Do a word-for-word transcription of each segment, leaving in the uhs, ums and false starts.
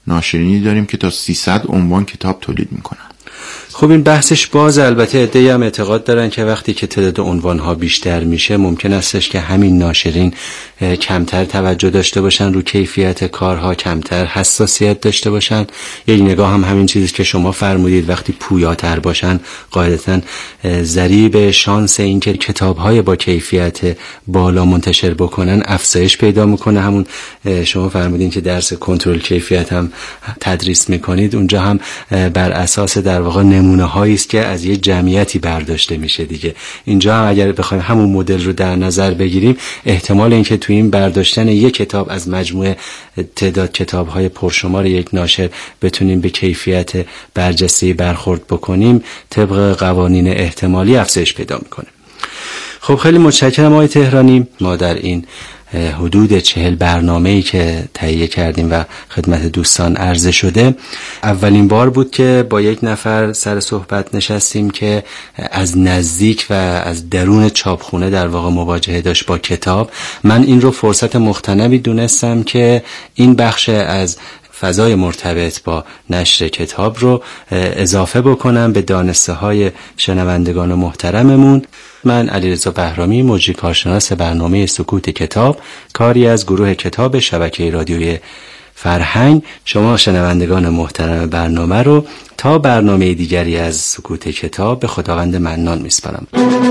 ناشرینی داریم که تا سیصد عنوان کتاب تولید میکنن. خب این بحثش باز، البته عده‌ای هم اعتقاد دارن که وقتی که تعداد عنوان‌ها بیشتر میشه ممکن استش که همین ناشرین کمتر توجه داشته باشن رو کیفیت کارها، کمتر حساسیت داشته باشن. یک نگاه هم همین چیزی که شما فرمودید، وقتی پویاتر باشن قاعدتاً ضریب شانس این که کتاب‌های با کیفیت بالا منتشر بکنن افزایش پیدا میکنه. همون شما فرمودین که درس کنترل کیفیت هم تدریس میکنید، اونجا هم بر اساس در واقع نمونه هایی است که از یه جمعیتی برداشته میشه دیگه. اینجا هم اگر بخوایم همون مدل رو در نظر بگیریم، احتمال اینکه تو این برداشتن یک کتاب از مجموعه تعداد کتاب های پرشمار یک ناشر بتونیم به کیفیت برجسته برخورد بکنیم، طبق قوانین احتمالی افزایش پیدا میکنه. خب خیلی متشکرم آقای تهرانی. ما در این حدود چهل برنامه‌ای که تهیه کردیم و خدمت دوستان عرضه شده، اولین بار بود که با یک نفر سر صحبت نشستیم که از نزدیک و از درون چاپخونه در واقع مواجهه داشت با کتاب. من این رو فرصت مغتنمی دونستم که این بخش از فضای مرتبط با نشر کتاب رو اضافه بکنم به دانسته های شنوندگان محترممون. من علیرضا بهرامی، مجری کارشناس برنامه سکوت کتاب، کاری از گروه کتاب شبکه رادیوی فرهنگ، شما شنوندگان محترم برنامه رو تا برنامه دیگری از سکوت کتاب به خداوند منان میسپارم.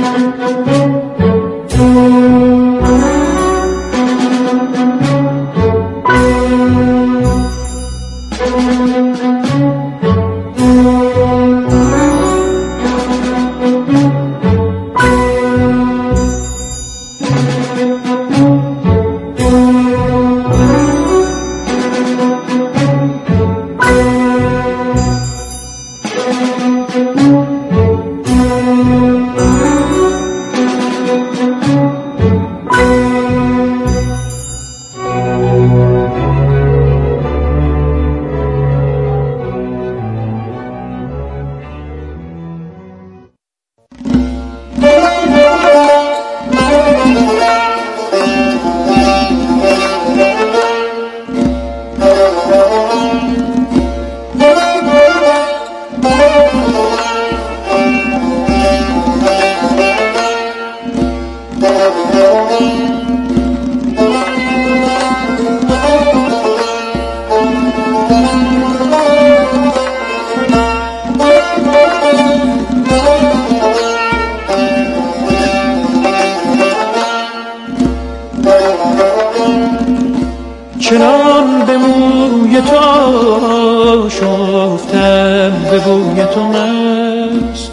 چنان به موی تو شفتم به بوی تو مست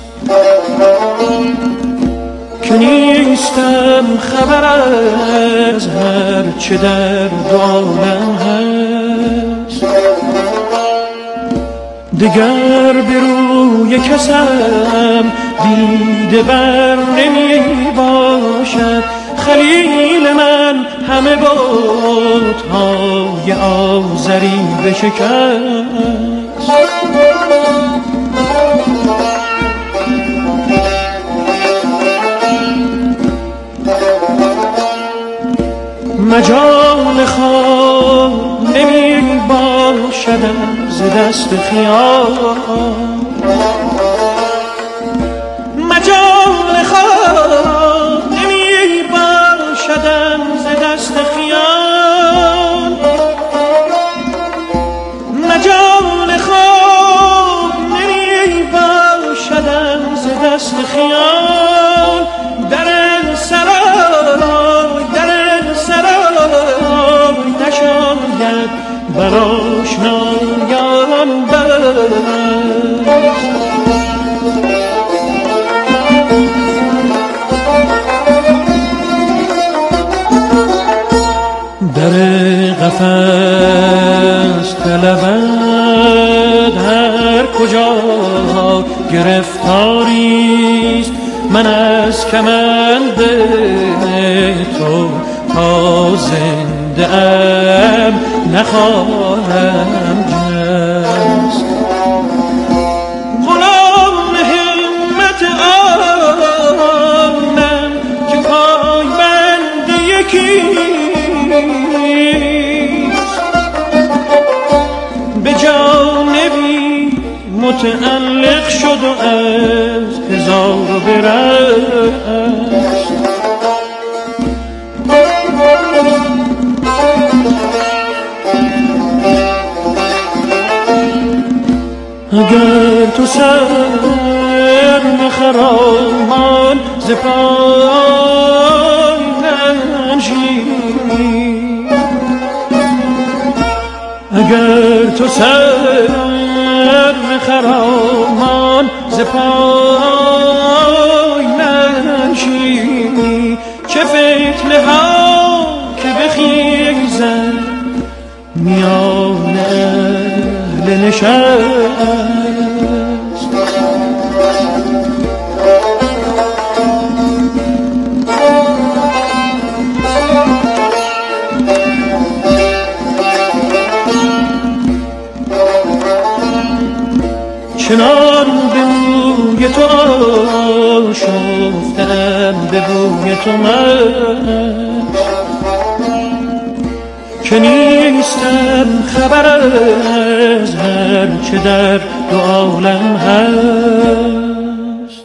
که نیستم خبر از هر چه در عالم هست. دگر به روی کسم دیده بر نمی باشد، خلیل من همه بت‌های آزری بشکست. مجال خواب نمی باشدم ز دست خیال، مجال خواب نمی باشدم ز دست خیال، مجال خواب نمی باشدم ز دست خیال. در سرای در سرای نشاید بر آشنایان بست. در قفس طلبد هر کجا گرفتاریست، من از کمند تو تا زنده ام نخواهم جست. غلام همت آنم که پای بند یکی به متعلق شد و از هزار برست. اگر تو سرم خرامان ز پای ننشینی، اگر تو سرم خرامان ز پای ننشینی، چه فتنه ها که بخیزد میان اهل نشست. چنان به بوی تو آشفتم، به بوی تو من که نیستم خبر از هر چه در دو عالم هست.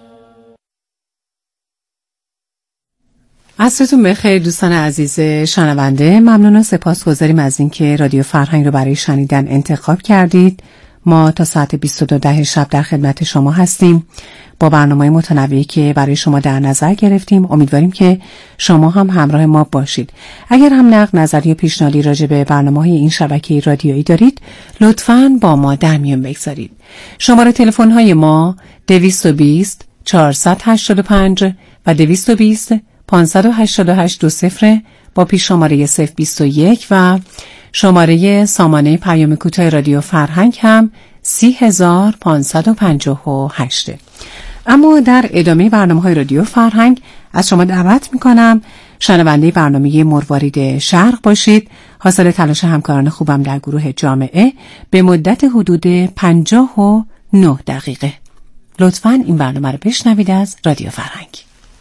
عصرتون بخیر دوستان عزیز شنونده، ممنون و سپاسگزاریم از اینکه رادیو فرهنگ رو برای شنیدن انتخاب کردید. ما تا ساعت بیست و دو ده شب در خدمت شما هستیم با برنامه متنوعی که برای شما در نظر گرفتیم. امیدواریم که شما هم همراه ما باشید. اگر هم نقد، نظری و پیشنهادی راجع به برنامه‌های این شبکه رادیویی دارید، لطفاً با ما در میون بگذارید. شماره تلفن‌های ما دویست و بیست چهارصد و هشتاد و پنج و دویست و بیست پانصد و هشتاد و هشت دو صفر با پیش شماره صفر بیست و یک و شماره سامانه پیام کوتاه رادیو فرهنگ هم سی هزار پانصد و پنجاه و هشت. اما در ادامه برنامه‌های رادیو فرهنگ از شما دعوت می‌کنم شنونده برنامه مروارید شرق باشید. حاصل تلاش همکاران خوبم در گروه جامعه به مدت حدود پنجاه و نه دقیقه. لطفاً این برنامه رو بشنوید از رادیو فرهنگ.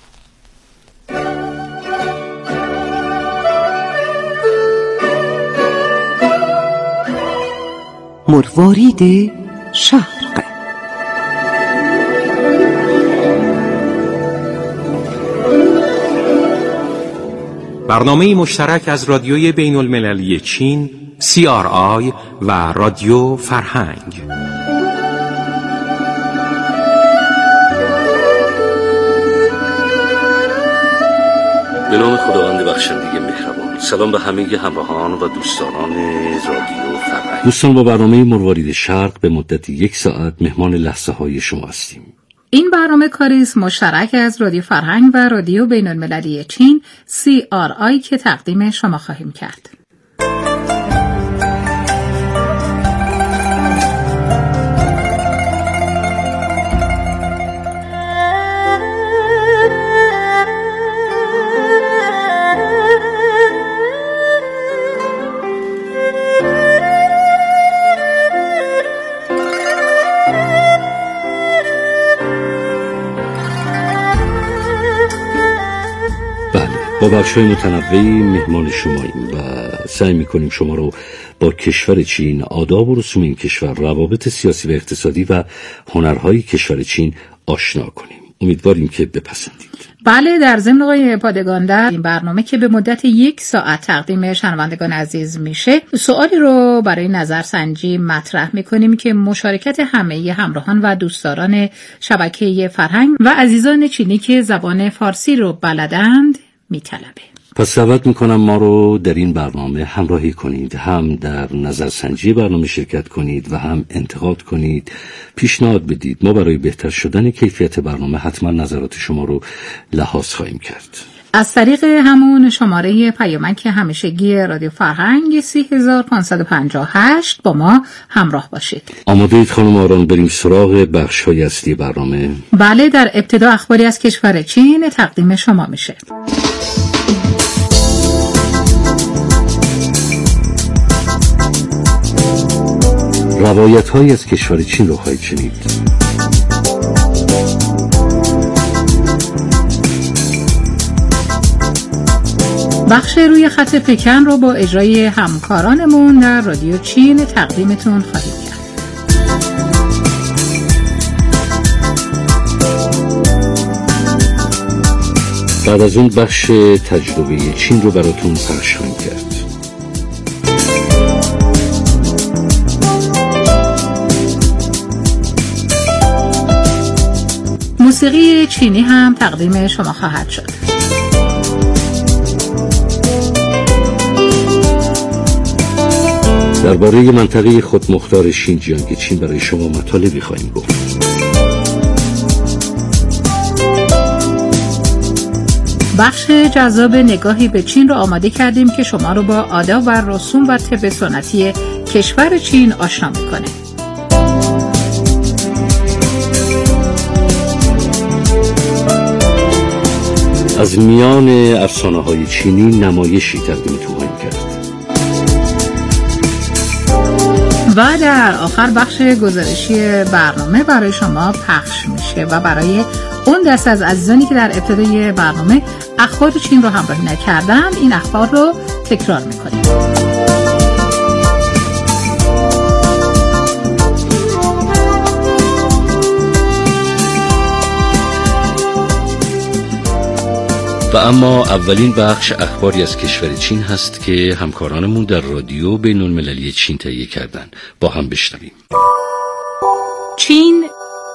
مروارید شرق. برنامه مشترک از رادیوی بین المللی چین سی آر آی و رادیو فرهنگ. به نام خداوند بخشنده مهربان. سلام به همه همراهان و دوستان رادیو فرهنگ. دوستان، با برنامه مروارید شرق به مدت یک ساعت مهمان لحظه های شما هستیم. این برنامه کاری است مشترک از رادیو فرهنگ و رادیو بین المللی چین سی آر آی که تقدیم شما خواهیم کرد. با بخش‌های متنوعی مهمان شماییم و سعی می‌کنیم شما رو با کشور چین، آداب و رسوم این کشور، روابط سیاسی و اقتصادی و هنرهای کشور چین آشنا کنیم. امیدواریم که بپسندید. بله، در ضمن آقای پادگاندر، این برنامه که به مدت یک ساعت تقدیم شنوندگان عزیز میشه، سوالی رو برای نظرسنجی مطرح میکنیم که مشارکت همه همراهان و دوستداران شبکه فرهنگ و عزیزان چینی که زبان فارسی رو بلدند میطلبه. پس دعوت میکنم ما رو در این برنامه همراهی کنید، هم در نظرسنجی برنامه شرکت کنید و هم انتقاد کنید، پیشنهاد بدید. ما برای بهتر شدن کیفیت برنامه حتما نظرات شما رو لحاظ خواهیم کرد. از طریق همون شماره پیامک همیشگی رادیو فرهنگ سی هزار پانصد و پنجاه و هشت با ما همراه باشید. آماده اید خانم آران بریم سراغ بخش‌های اصلی برنامه؟ بله، در ابتدا اخباری از کشور چین تقدیم شما میشه. روایت‌هایی از کشور چین رو خواهید شنید. بخش روی خط پکن رو با اجرای همکارانمون در رادیو چین تقدیمتون خواهیم کرد. بعد از اون بخش تجربه چین رو براتون پخش خواهیم کرد. موسیقی چینی هم تقدیم شما خواهد شد. درباره منطقه خودمختار شینجیانگ چین برای شما مطالبی خواهیم گفت. بخش جذاب نگاهی به چین رو آماده کردیم که شما رو با آداب و رسوم و طب سنتی کشور چین آشنا می‌کنه. از میان افسانه‌های چینی نمایشی تقدیمتون خواهیم کرد. و در آخر بخش گزارشی برنامه برای شما پخش میشه و برای اون دست از عزیزانی که در ابتدای برنامه اخبار چین رو همراهی نکردن این اخبار رو تکرار میکنیم. و اما اولین بخش اخباری از کشور چین هست که همکارانمون در رادیو بین المللی چین تهیه کردن. با هم بشنویم. چین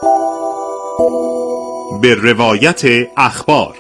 به روایت اخبار.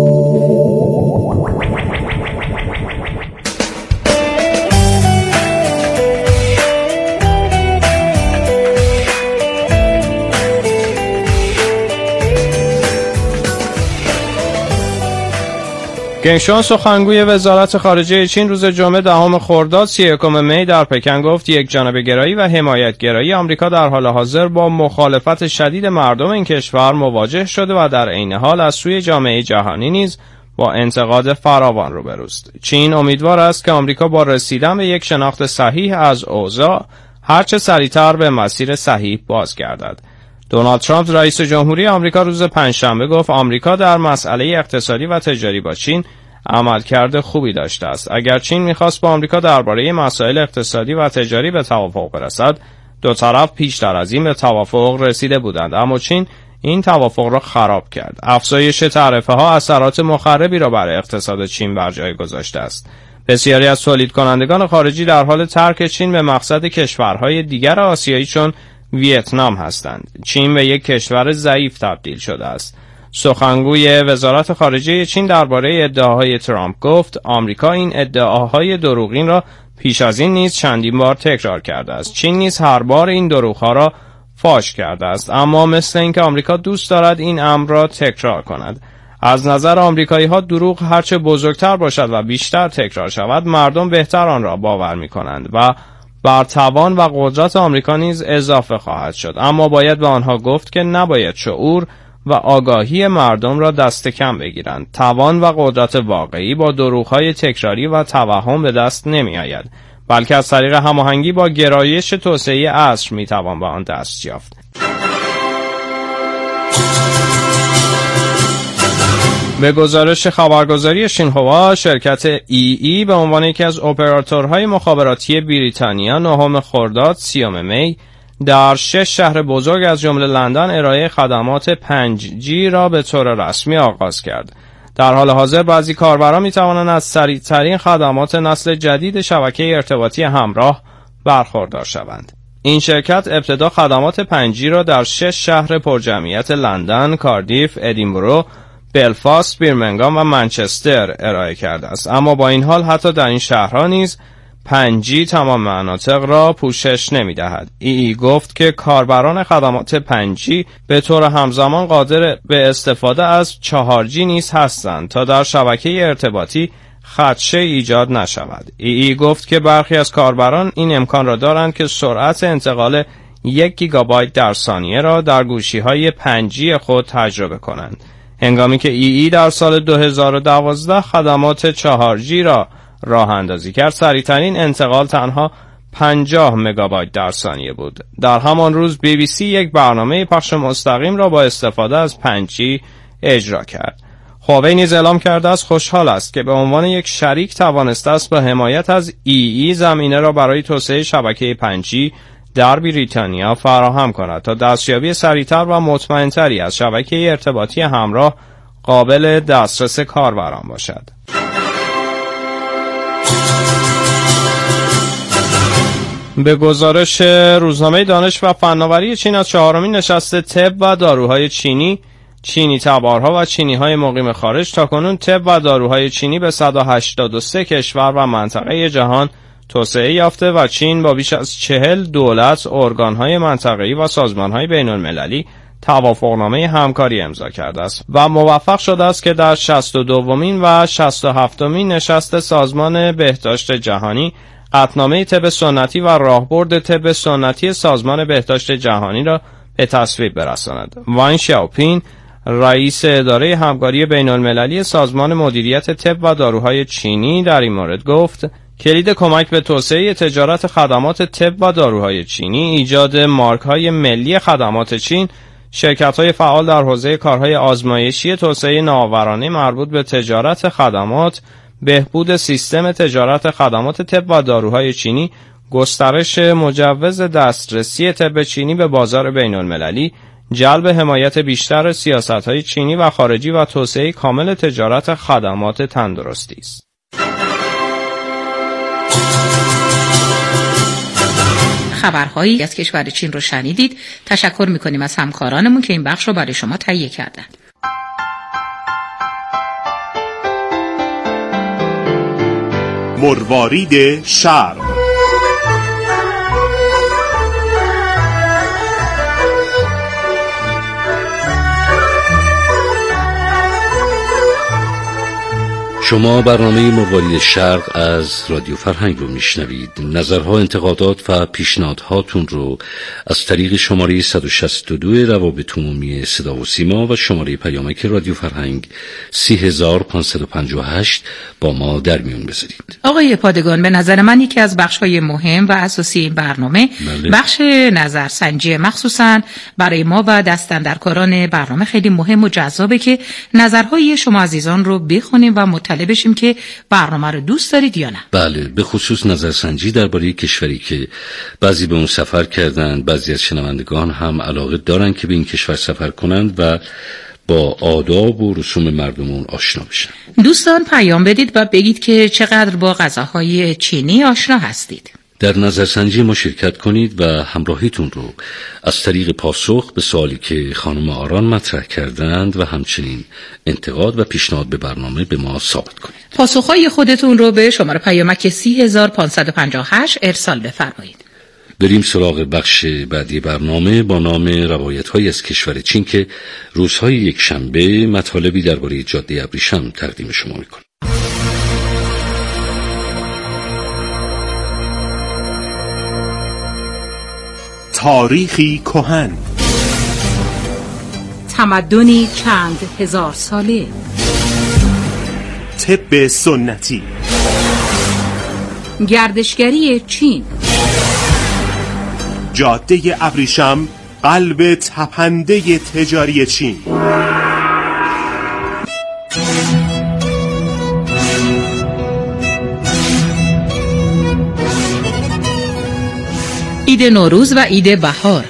گنگشون سخنگوی وزارت خارجه چین روز جمعه دهم خرداد سی و یکم می در پکن گفت یک جانبه گرایی و حمایت گرایی آمریکا در حال حاضر با مخالفت شدید مردم این کشور مواجه شده و در عین حال از سوی جامعه جهانی نیز با انتقاد فراوان روبروست. چین امیدوار است که آمریکا با رسیدن به یک شناخت صحیح از اوضاع هرچه سریعتر به مسیر صحیح بازگردد. دونالد ترامپ رئیس جمهوری آمریکا روز پنجشنبه گفت آمریکا در مسئله اقتصادی و تجاری با چین عملکرد خوبی داشته است. اگر چین می‌خواست با آمریکا درباره مسائل اقتصادی و تجاری به توافق برسد، دو طرف پیشتر از این به توافق رسیده بودند، اما چین این توافق را خراب کرد. افزایش تعرفه‌ها اثرات مخربی را بر اقتصاد چین بر جای گذاشته است. بسیاری از تولید کنندگان خارجی در حال ترک چین به مقصد کشورهای دیگر آسیایی چون ویتنام هستند. چین به یک کشور ضعیف تبدیل شده است. سخنگوی وزارت خارجه چین درباره ادعاهای ترامپ گفت آمریکا این ادعاهای دروغین را پیش از این نیز چندین بار تکرار کرده است. چین نیز هر بار این دروغها را فاش کرده است، اما مثل اینکه آمریکا دوست دارد این امر را تکرار کند. از نظر آمریکایی ها دروغ هرچه بزرگتر باشد و بیشتر تکرار شود مردم بهتر آن را باور می کنند و بر توان و قدرت آمریکا نیز اضافه خواهد شد، اما باید به آنها گفت که نباید شعور و آگاهی مردم را دست کم بگیرند. توان و قدرت واقعی با دروغ‌های تکراری و توهم به دست نمی آید، بلکه از طریق هماهنگی با گرایش توسعه عصر می توان به آن دست یافت. به گزارش خبرگزاری شینهوا، شرکت ای ای به عنوان یکی از اپراتورهای مخابراتی بریتانیا نهم خرداد سیوم می در شش شهر بزرگ از جمله لندن ارائه خدمات پنج جی را به طور رسمی آغاز کرد. در حال حاضر بعضی کاربران می توانند از سریع‌ترین خدمات نسل جدید شبکه ارتباطی همراه برخوردار شوند. این شرکت ابتدا خدمات پنج جی را در شش شهر پرجمعیت لندن، کاردیف، ادینبرو، بلفاست، بیرمنگام و منچستر ارائه کرده است، اما با این حال حتی در این شهرها نیز پنج جی تمام مناطق را پوشش نمی دهد. ای ای گفت که کاربران خدمات پنج جی به طور همزمان قادر به استفاده از چهار جی نیز هستند تا در شبکه ارتباطی خدشه ایجاد نشود. ای ای گفت که برخی از کاربران این امکان را دارند که سرعت انتقال یک گیگابایت در ثانیه را در گوشی‌های پنج جی خود تجربه کنند، هنگامی که ای ای در سال دو هزار و دوازده خدمات چهار جی را راه اندازی کرد، سریع‌ترین انتقال تنها پنجاه مگابایت در ثانیه بود. در همان روز بی بی سی یک برنامه پخش مستقیم را با استفاده از پنج جی اجرا کرد. هواوی نیز اعلام کرده است خوشحال است که به عنوان یک شریک توانسته است با حمایت از ای ای زمینه را برای توسعه شبکه پنج جی در بریتانیا فراهم کند تا دستیابی سریعتر و مطمئن‌تری از شبکه ارتباطی همراه قابل دسترس کاربران باشد. به گزارش روزنامه دانش و فناوری چین از چهارمین نشست طب و داروهای چینی، چینی تبارها و چینی های مقیم خارج، تاکنون طب و داروهای چینی به صد و هشتاد و سه کشور و منطقه جهان توسعه یافته و چین با بیش از چهل دولت، ارگان‌های منطقه‌ای و سازمان‌های بین‌المللی توافقنامه همکاری امضا کرده است و موفق شده است که در شصت و دومین و شصت و هفتمین نشست سازمان بهداشت جهانی قطعنامه طب سنتی و راهبرد طب سنتی سازمان بهداشت جهانی را به تصویب برساند. وان شیاوپین، رئیس اداره همکاری بین‌المللی سازمان مدیریت طب و داروهای چینی، در این مورد گفت: کلید کمک به توسعه تجارت خدمات طب و داروهای چینی، ایجاد مارک‌های ملی خدمات چین، شرکت‌های فعال در حوزه کارهای آزمایشی، توسعه نوآورانه مربوط به تجارت خدمات، بهبود سیستم تجارت خدمات طب و داروهای چینی، گسترش مجوز دسترسی طب چینی به بازار بین‌المللی، جلب حمایت بیشتر سیاست‌های چینی و خارجی و توسعه کامل تجارت خدمات تندرستی است. خبرهایی از کشور چین رو شنیدید. تشکر می‌کنیم از همکارانمون که این بخش رو برای شما تهیه کردند. مروارید شرق. شما برنامه مروارید شرق از رادیو فرهنگ رو میشنوید. نظرها، انتقادات و پیشنهادهاتون رو از طریق شماره صد و شصت و دو روابط عمومی صدا و سیما و شماره پیامک رادیو فرهنگ سی هزار و پانصد و پنجاه و هشت با ما در میون بذارید. آقای پادگان، به نظر من یکی از بخش‌های مهم و اساسی این برنامه بله. بخش نظرسنجی، مخصوصاً برای ما و دستاندرکاران برنامه خیلی مهم و جذابه که نظرهای شما عزیزان رو بخونیم و مطلع بشیم که برنامه رو دوست دارید یا نه. بله، به خصوص نظرسنجی درباره کشوری که بعضی به اون سفر کردن، بعضی از شنوندگان هم علاقه دارن که به این کشور سفر کنند و با آداب و رسوم مردمون آشنا بشن. دوستان پیام بدید و بگید که چقدر با غذاهای چینی آشنا هستید. در نظرسنجی ما شرکت کنید و همراهیتون رو از طریق پاسخ به سوالی که خانم آران مطرح کردند و همچنین انتقاد و پیشنهاد به برنامه به ما ثابت کنید. پاسخهای خودتون رو به شماره پیامک سی هزار و پانصد و پنجاه و هشت ارسال بفرمایید. بریم سراغ بخش بعدی برنامه با نام روایت‌های از کشور چین که روزهای یک شنبه مطالبی درباره جاده ابریشم تقدیم شما می‌کنه. تاریخی کهن، تمدنی چند هزار ساله، طب سنتی، گردشگری چین، جاده ابریشم، قلب تپنده تجاری چین. عید نوروز و عید بهار.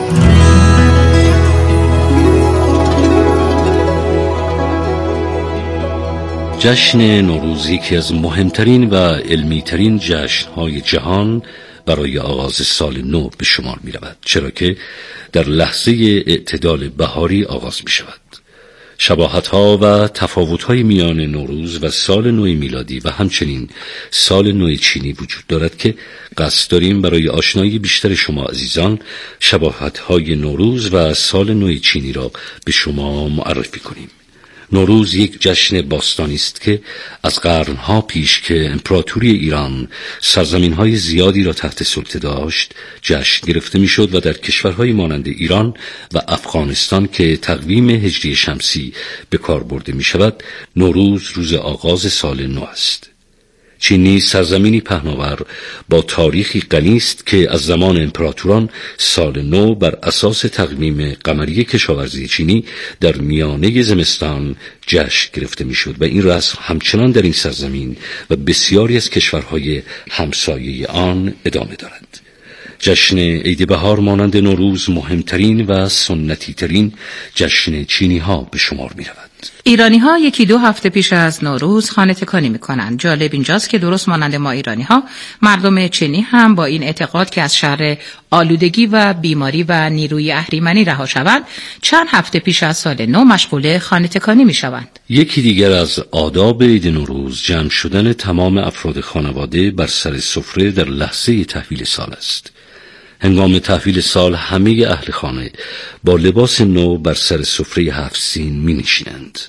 جشن نوروز یکی از مهمترین و علمیترین جشن‌های جهان برای آغاز سال نو به شمار می رود، چرا که در لحظه اعتدال بهاری آغاز می شود. شباهت‌ها و تفاوت‌های میان نوروز و سال نو میلادی و همچنین سال نو چینی وجود دارد که قصد داریم برای آشنایی بیشتر شما عزیزان شباهت‌های نوروز و سال نو چینی را به شما معرفی کنیم. نوروز یک جشن باستانی است که از قرنها پیش که امپراتوری ایران سرزمین‌های زیادی را تحت سلطه داشت جشن گرفته می‌شد و در کشورهای مانند ایران و افغانستان که تقویم هجری شمسی به کار برده می‌شود نوروز روز آغاز سال نو است. چین نیز سرزمینی پهناور با تاریخی غنی است که از زمان امپراتوران سال نو بر اساس تقویم قمری کشاورزی چینی در میانه زمستان جشن گرفته میشد و این رسم همچنان در این سرزمین و بسیاری از کشورهای همسایه آن ادامه دارد. جشن عید بهار مانند نوروز مهمترین و سنتی ترین جشن چینی ها به شمار می رود. ایرانی ها یکی دو هفته پیش از نوروز خانه تکانی میکنند. جالب اینجاست که درست مانند ما ایرانی ها، مردم چینی هم با این اعتقاد که از شر آلودگی و بیماری و نیروی اهریمنی رها شوند، چند هفته پیش از سال نو مشغول خانه تکانی میشوند. یکی دیگر از آداب عید نوروز جمع شدن تمام افراد خانواده بر سر سفره در لحظه تحویل سال است. هنگام تحویل سال همه اهل خانه با لباس نو بر سر سفره هفت سین می نشینند.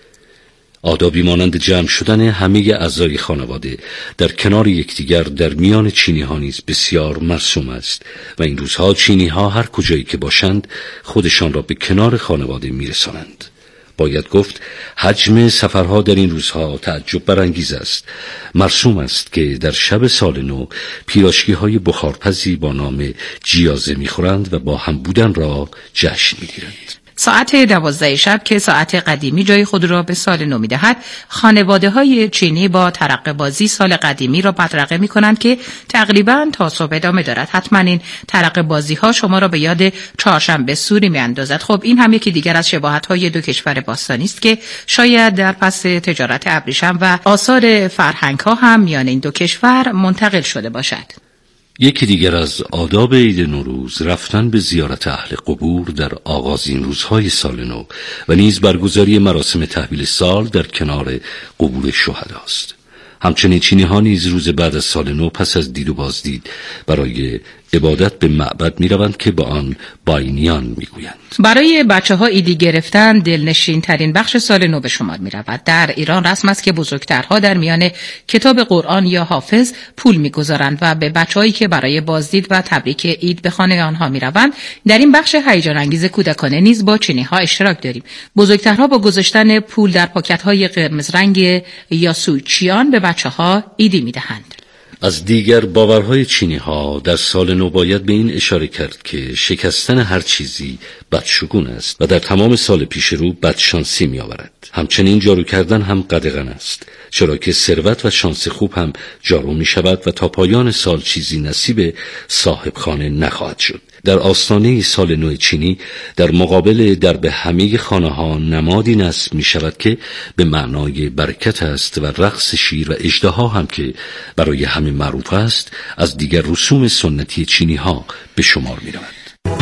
آدابی مانند جمع شدن همه اعضای خانواده در کنار یکدیگر در میان چینی ها نیز بسیار مرسوم است و این روزها چینی ها هر کجایی که باشند خودشان را به کنار خانواده می رسانند. باید گفت حجم سفرها در این روزها تعجب برانگیز است. مرسوم است که در شب سال نو پیراشکی های بخارپزی با نام جیازه میخورند و با هم بودن را جشن میگیرند. ساعت دوازده شب که ساعت قدیمی جای خود را به سال نو می‌دهد، خانواده‌های چینی با ترقه بازی سال قدیمی را بدرقه می‌کنند که تقریباً تا صبح ادامه دارد. حتما این ترقه بازی‌ها شما را به یاد چهارشنبه سوری می‌اندازد. خب این هم یکی دیگر از شباهت‌های دو کشور باستانی است که شاید در پس تجارت ابریشم و آثار فرهنگ‌ها هم میان این دو کشور منتقل شده باشد. یکی دیگر از آداب عید نوروز رفتن به زیارت اهل قبور در آغازین روزهای سال نو و نیز برگزاری مراسم تحویل سال در کنار قبور شهداست. همچنین چینی ها نیز روز بعد از سال نو پس از دید و بازدید برای عبادت به معبد می روند که با آن باینیان می گویند. برای بچه ها ایدی گرفتن دلنشین ترین بخش سال نو به شمار می رود. در ایران رسم است که بزرگترها در میان کتاب قرآن یا حافظ پول می گذارند و به بچه هایی که برای بازدید و تبریک عید به خانه آنها می روند در این بخش هیجان انگیز کودکانه نیز با چینی ها اشتراک داریم. بزرگترها با گذاشتن پول در پاکت های قرمز رنگ یاسوچیان به بچه ها ایدی می دهند. از دیگر باورهای چینی ها در سال نو باید به این اشاره کرد که شکستن هر چیزی بدشگون است و در تمام سال پیش رو بدشانسی می آورد. همچنین جارو کردن هم قدغن است، چرا که ثروت و شانس خوب هم جارو می شود و تا پایان سال چیزی نصیب صاحب خانه نخواهد شد. در آستانه سال نو چینی در مقابل درب همه خانه ها نمادی نصب می شود که به معنای برکت است و رقص شیر و اژدها هم که برای همه معروف است از دیگر رسوم سنتی چینی ها به شمار می رود.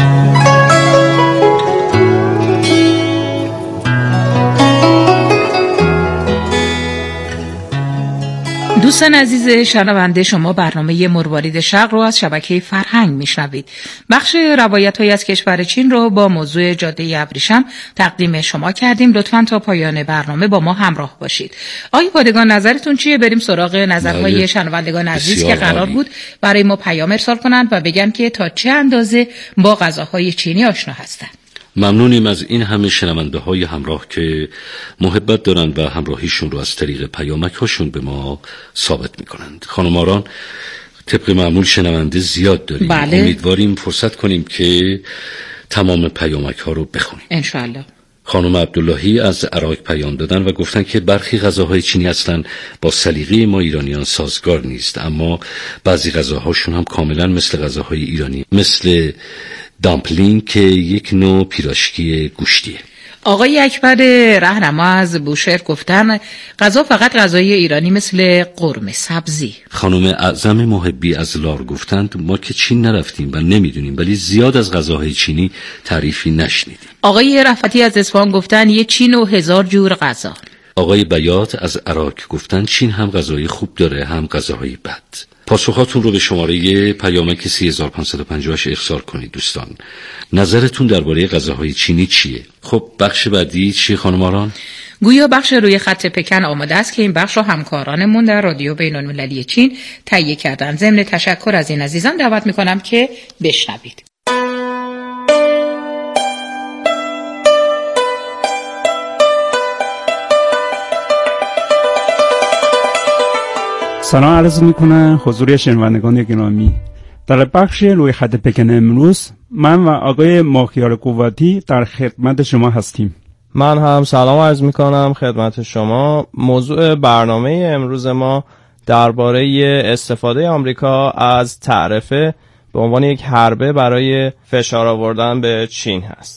دوستان عزیز شنونده، شما برنامه مروارید شرق رو از شبکه فرهنگ میشنوید. بخش روایت‌هایی از کشور چین رو با موضوع جاده ابریشم تقدیم شما کردیم. لطفاً تا پایان برنامه با ما همراه باشید. آقای پادگان، نظرتون چیه؟ بریم سراغ نظرهای شنوندگان عزیز که قرار بود برای ما پیام ارسال کنند و بگن که تا چه اندازه با غذاهای چینی آشنا هستند. ممنونیم از این همه شنونده های همراه که محبت دارند و همراهیشون رو از طریق پیامک هاشون به ما ثابت میکنند. خانماران طبق معمول شنونده زیاد داریم. بله. امیدواریم فرصت کنیم که تمام پیامک ها رو بخونیم انشالله. خانم عبداللهی از عراق پیام دادن و گفتن که برخی غذاهای چینی اصلا با سلیقه ما ایرانیان سازگار نیست، اما بعضی غذاهاشون هم کاملا مثل غذاهای ایرانی، مثل دامپلینگ که یک نوع پیراشکی گوشتیه. آقای اکبر رهنما از بوشهر گفتن غذا فقط غذای ایرانی مثل قرمه سبزی. خانم اعظم محبی از لار گفتند ما که چین نرفتیم و نمیدونیم، ولی زیاد از غذاهای چینی تعریفی نشنیدیم. آقای رفعتی از اصفهان گفتن یه چین و هزار جور غذا. آقای بیات از عراق گفتن چین هم غذای خوب داره هم غذاهای بد. پاسخاتون رو به شماره پیامک سه هزار و پانصد و پنجاه و هشت ارسال کنید دوستان. نظرتون درباره غذاهای چینی چیه؟ خب بخش بعدی چیه خانم آران؟ گویا بخش روی خط پکن آماده است که این بخش رو همکارانمون در رادیو بین‌المللی چین تهیه کردن. ضمن تشکر از این عزیزان دعوت میکنم که بشنوید. سلام عرض میکنم حضور شنوندگان گرامی. در بخش روی خط پکن امروز من و آقای ماخیار قواتی در خدمت شما هستیم. من هم سلام عرض میکنم خدمت شما. موضوع برنامه امروز ما درباره استفاده آمریکا از تعرفه به عنوان یک حربه برای فشار آوردن به چین هست.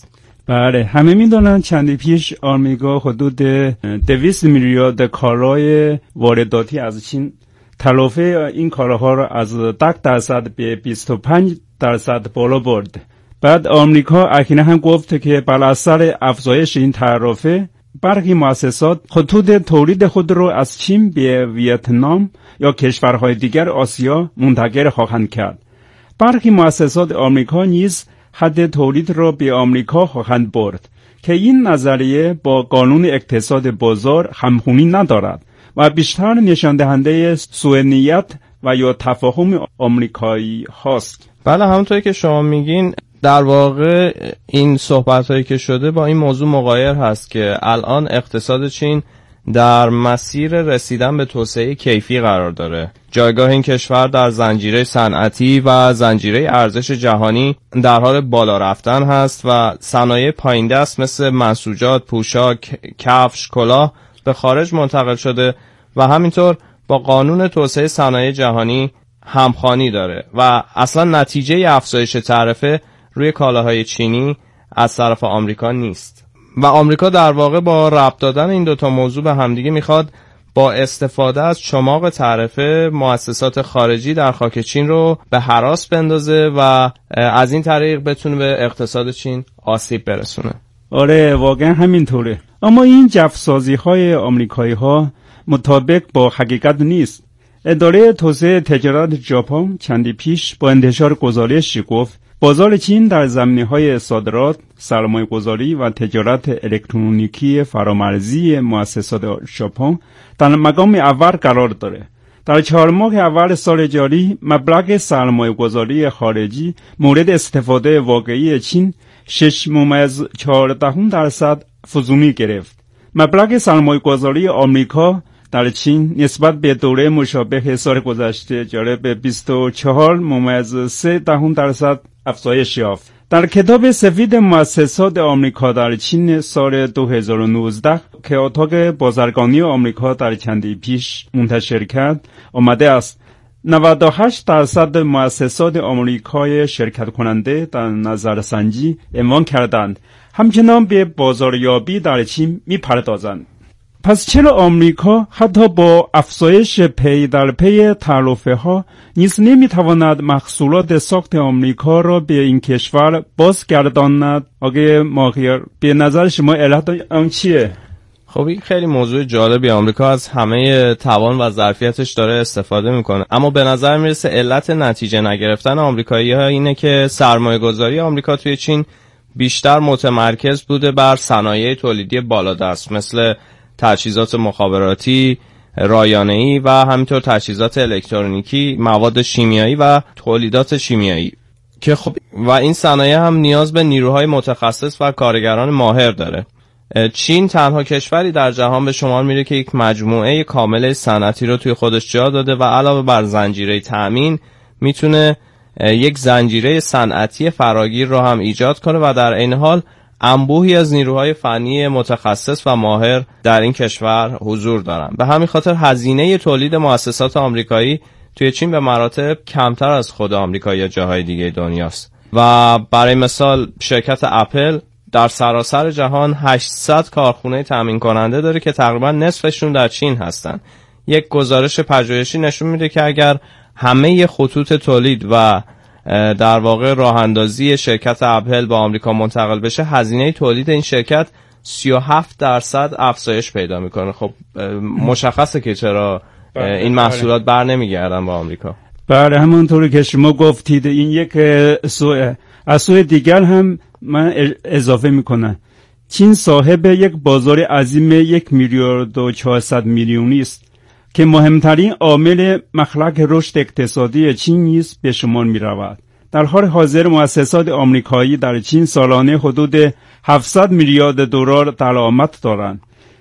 بله، همه میدونن چندی پیش آمریکا حدود دویست میلیارد کالای وارداتی از چین تلافی این کالاها را از ده درصد به بیست و پنج درصد بالا برد. بعد آمریکا اکنون هم گفت که بر اثر افزایش این تعرفه برخی مؤسسات خطوط تولید خود را از چین به ویتنام یا کشورهای دیگر آسیا منتقل خواهند کرد. برخی مؤسسات آمریکا نیز حد تولید را به آمریکا خواهند برد که این نظریه با قانون اقتصاد بازار همخوانی ندارد و بیشتر نشان دهنده سوء نیت و یا تفاهم آمریکایی هاست. بله، همونطوری که شما میگین در واقع این صحبت هایی که شده با این موضوع مغایر هست که الان اقتصاد چین در مسیر رسیدن به توسعه کیفی قرار داره. جایگاه این کشور در زنجیره صنعتی و زنجیره ارزش جهانی در حال بالا رفتن هست و صنایع پایین دست مثل منسوجات، پوشاک، کفش، کلاه به خارج منتقل شده و همینطور با قانون توسعه صنایع جهانی همخوانی داره و اصلا نتیجه افزایش تعرفه روی کالاهای چینی از طرف آمریکا نیست و آمریکا در واقع با ربط دادن این دوتا موضوع به همدیگه میخواد با استفاده از چماق تعرفه مؤسسات خارجی در خاک چین رو به هراس بندازه و از این طریق بتونه به اقتصاد چین آسیب برسونه. آره، واقعا همینطوره. اما این جفسازی های آمریکایی ها مطابق با حقیقت نیست. اداره توسعه تجارت ژاپن چندی پیش با انتشار گزارشی گفت بازار چین در زمینه‌های صادرات، سرمایه‌گذاری و تجارت الکترونیکی فرامرزی مؤسسات ژاپن در مقام اول قرار داره. در چهار ماه اول سال جاری مبلغ سرمایه‌گذاری خارجی مورد استفاده واقعی چین شش ممیز چهارده درصد فزونی گرفت. مبلغ سرمایه‌گذاری آمریکا در چین نسبت به دوره مشابه سال گذشته جالب به بیست و چهار ممیز سه دهم درصد افزایش یافت. در کتاب سفید مؤسسات آمریکا در چین سال دو هزار و نوزده که اتاق بازرگانی آمریکا در چندی پیش منتشر کرد آمده است نود و هشت درصد مؤسسات آمریکای شرکت کننده در نظرسنجی عنوان کردند همچنان به بازاریابی در چین می‌پردازند. پس چرا آمریکا حتی با افزایش پی در پی تعرفه ها نیز نمیتواند محصولات ساخت آمریکا را به این کشور بازگرداند؟ آقای ماخیر، به نظر شما علت آن چیه؟ خب این خیلی موضوع جالبی. آمریکا از همه توان و ظرفیتش داره استفاده میکنه، اما به نظر میرسه علت نتیجه نگرفتن آمریکایی ها اینه که سرمایه گذاری آمریکا توی چین بیشتر متمرکز بوده بر صنایع تولیدی بالادست مثل تجهیزات مخابراتی، رایانه‌ای و همینطور تجهیزات الکترونیکی، مواد شیمیایی و تولیدات شیمیایی که خب و این صنایع هم نیاز به نیروهای متخصص و کارگران ماهر داره. چین تنها کشوری در جهان به شمار میره که یک مجموعه کامل صنعتی رو توی خودش جا داده و علاوه بر زنجیره تأمین میتونه یک زنجیره صنعتی فراگیر رو هم ایجاد کنه و در این حال انبوهی از نیروهای فنی متخصص و ماهر در این کشور حضور دارن. به همین خاطر هزینه تولید مؤسسات آمریکایی توی چین به مراتب کمتر از خود آمریکا یا جاهای دیگه دنیاست و برای مثال شرکت اپل در سراسر جهان هشتصد کارخونه تامین کننده داره که تقریبا نصفشون در چین هستن. یک گزارش پژوهشی نشون میده که اگر همه خطوط تولید و در واقع راه اندازی شرکت اپل با آمریکا منتقل بشه، هزینه تولید این شرکت سی و هفت درصد افزایش پیدا میکنه. خب مشخصه که چرا این محصولات بر نمیگردن با آمریکا. بله، همونطوری که شما گفتید این یک سوء. از سوء دیگر هم من اضافه میکنم چین صاحب یک بازار عظیم یک میلیارد و چهارصد میلیونی است که مهمترین عامل مخلق رشد اقتصادی چین نیز به شمار می رود. در حال حاضر مؤسسات آمریکایی در چین سالانه حدود هفتصد میلیارد دلار درآمد دارند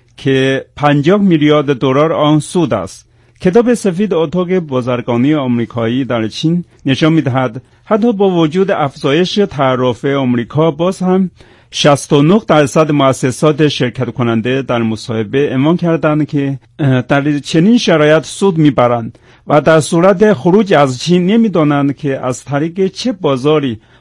که پنجاه میلیارد دلار آن سود است. کتاب سفید اتاق بازرگانی آمریکایی در چین نشان می دهد حتی با وجود افزایش تعرفه آمریکا باز هم شصت و نه درصد مؤسسات شرکت کننده در مصاحبه عنوان کردند که در چنین شرایط سود میبرند و در صورت خروج از چین نمیدانند که از طریق چه بازاری